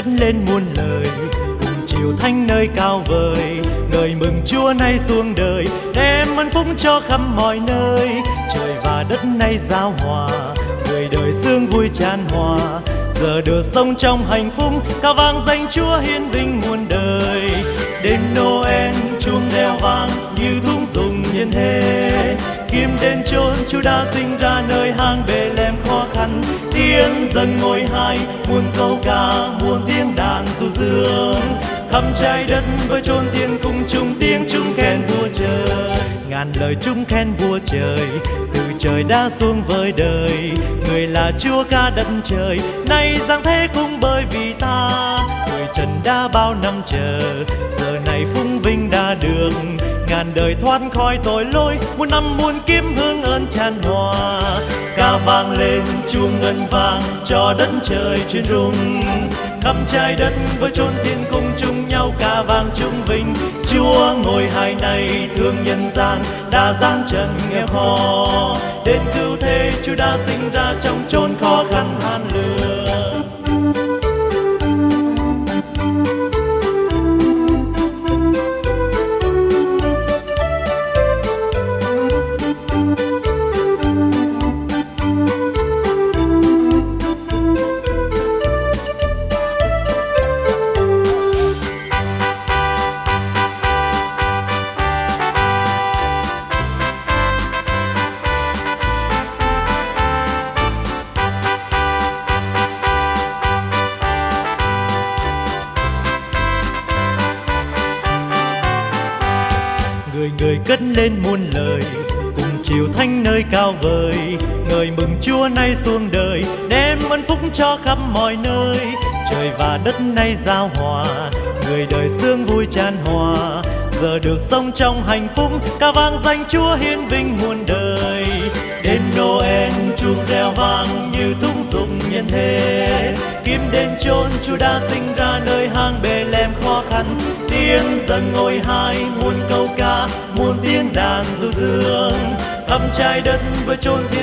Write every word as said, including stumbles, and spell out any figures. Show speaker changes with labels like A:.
A: cất lên muôn lời, cùng chiều thanh nơi cao vời, ngợi mừng Chúa nay xuống đời, đem ơn phúc cho khắp mọi nơi. Trời và đất nay giao hòa, người đời sương vui chan hòa, giờ được sống trong hạnh phúc, ca vang danh Chúa hiển vinh muôn đời. Đêm Noel chuông reo vang như thúng rụng nhân thế, kim đến chốn Chúa đã sinh ra nơi hang Bê-lem khó khăn. Tiếng dâng ngôi hai muôn câu ca, muôn tiếng đàn du dương, khắp trái đất với chốn thiên cung chung tiếng chung khen vua trời. Ngàn lời chung khen vua trời, từ trời đã xuống với đời, người là Chúa ca đất trời, nay giáng thế cũng bởi vì ta. Người trần đã bao năm chờ, giờ này phúc vinh đã được, ngàn đời thoát khỏi tội lỗi, muôn năm muôn kiếp hương ơn tràn hòa. Ca vang lên chuông ngân vang cho đất trời truyền rung, khắp trái đất với chốn thiên cung chung nhau ca vang chung vinh. Chúa ngồi hai này thương nhân gian, đã giáng trần nghèo khó, đến cứu thế Chúa đã sinh ra trong chốn khó khăn han lửa. Người người cất lên muôn lời, cùng chiều thanh nơi cao vời, ngợi mừng Chúa nay xuống đời, đem ơn phúc cho khắp mọi nơi. Trời và đất nay giao hòa, người đời sương vui chan hòa, giờ được sống trong hạnh phúc, ca vang danh Chúa hiển vinh muôn đời. Đêm Noel chuông reo vang như thúng rụng nhân thế, kim đến chốn Chúa đã sinh ra nơi hang Bê-lem khó khăn. Tiếng dâng ngôi hai muôn câu ca, muôn tiếng đàn du dương, khắp trái đất với chốn thiên